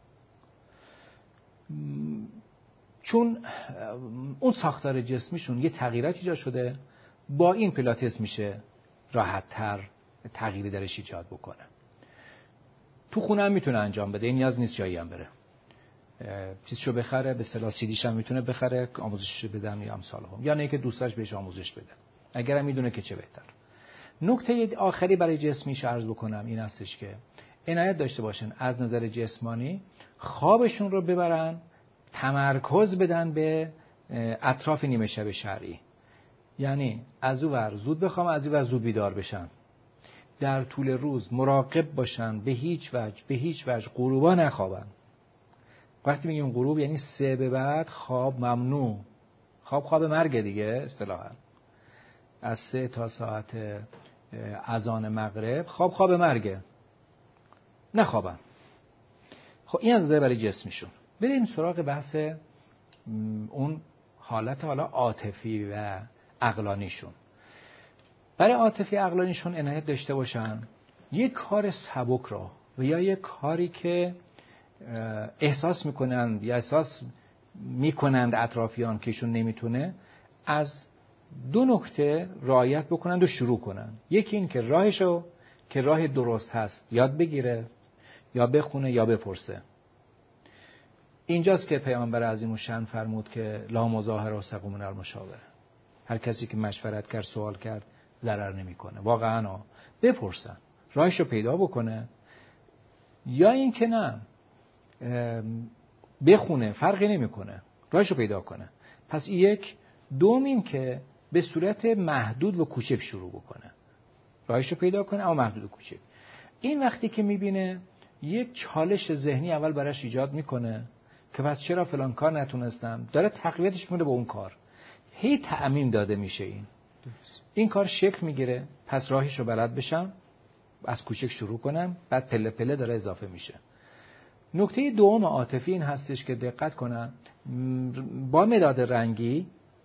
چون اون ساختار جسمیشون یه تغییراتی ایجاد شده، با این پیلاتس میشه راحت‌تر تغییری درش ایجاد بکنه. تو خونه هم میتونه انجام بده، این نیاز نیست جایی هم بره، چیزشو بخره، به اصطلاح سیدیش هم میتونه بخره، آموزشش بدن یا امثال هم، یا نه که دوستاش بهش آموزش بده، اگرم میدونه که چه بهتر. نکته آخری برای جسمیش عرض بکنم این هستش که عنایت داشته باشن از نظر جسمانی خوابشون رو ببرن تمرکز بدن به اطراف نیمه شب شرعی، یعنی از اون ور زود بخوام از این ور زود بیدار بشن، در طول روز مراقب باشن، به هیچ وجه به هیچ وجه غروبا نخوابن. وقتی میگیم غروب یعنی سه به بعد خواب ممنوع. خواب خواب مرگ دیگه اصطلاحا. از سه تا ساعت اذان مغرب خواب خواب مرگه، نخوابن. خب این از نظر برای جسمشون. بریم سراغ بحث اون حالت حالا عاطفی و عقلانیشون. برای عاطفی عقلانیشون عنایت داشته باشن یک کار سبک را و یا یک کاری که احساس میکنند یا احساس میکنند اطرافیان که ایشون نمیتونه، از دو نکته رعایت بکنند و شروع کنند. یکی این که راهشو که راه درست هست یاد بگیره یا بخونه یا بپرسه. اینجاست که پیامبر عظیم الشأن فرمود که لا مظاهره و سقم من المشاوره. هر کسی که مشورت کرد سوال کرد ضرر نمیکنه. واقعا بپرسن، راهشو پیدا بکنه، یا این که نه بخونه فرقی نمیکنه، راهشو پیدا کنه. پس یک. دوم این که به صورت محدود و کوچک شروع بکنه، راهشو پیدا کنه اما محدود و کوچک. این وقتی که میبینه یک چالش ذهنی اول براش ایجاد میکنه که پس چرا فلان کار نتونستم، داره تقویتش میکنه به اون کار، هی تعمیم داده میشه. این این کار شکل میگیره، پس راهش رو بلد بشم، از کوچک شروع کنم، بعد پله پله داره اضافه میشه. نکته دوم عاطفی این هستش که دقت کنن با مداد رنگی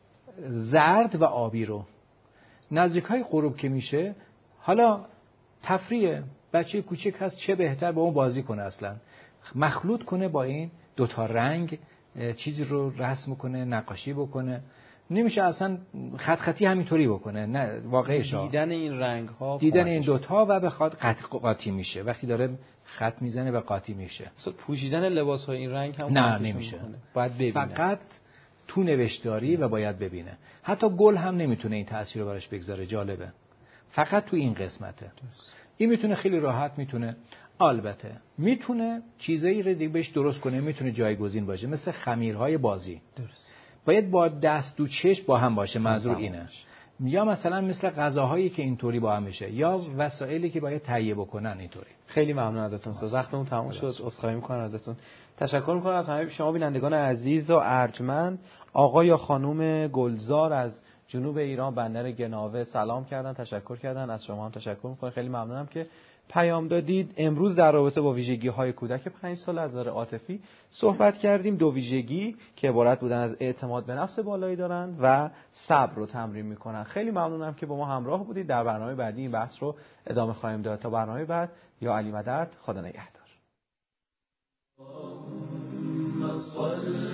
زرد و آبی رو نزدیک های غروب که میشه، حالا تفریح بچه کوچک هست چه بهتر با اون بازی کنه، اصلا مخلوط کنه با این دوتا رنگ، چیزی رو رسم کنه، نقاشی بکنه. نمیشه اصلا خط خطی همینطوری بکنه، نه واقعیش دیدن این رنگ ها، دیدن این دوتا و بخواد قاطی میشه. وقتی داره خط میزنه و قاطی میشه. مثلا پوشیدن لباس های این رنگ هم نه نمیشه، باید ببینه، فقط تو نوشتاری و باید ببینه. حتی گل هم نمیتونه این تأثیر رو براش بگذاره. جالبه، فقط تو این قسمته. این میتونه خیلی راحت میتونه، البته میتونه چیزایی رو دیگه بهش درست کنه، میتونه جایگزین باشه، مثل خمیرهای بازی. درست. باید با دست و چشم با هم باشه، منظور اینه. یا مثلا مثل غذاهایی که اینطوری با هم بشه، یا وسایلی که باید تهیه بکنن اینطوری. خیلی ممنون ازتون استاد، وقتمون تموم شد، عذرخواهی میکنم ازتون. تشکر میکنم از همه شما بینندگان عزیز و ارجمند. آقا یا خانم گلزار از جنوب ایران بندر گناوه سلام کردن، تشکر کردن. از شما هم تشکر میکنم، خیلی ممنونم که پیام دادید. امروز در رابطه با ویژگی‌های کودک پنج ساله از نظر عاطفی صحبت کردیم. دو ویژگی که عبارت بودن از اعتماد به نفس بالایی دارن و صبر رو تمرین میکنن. خیلی ممنونم که با ما همراه بودید. در برنامه بعدی این بحث رو ادامه خواهیم داد. تا برنامه بعد، یا علی مدد، خدا نگهدار.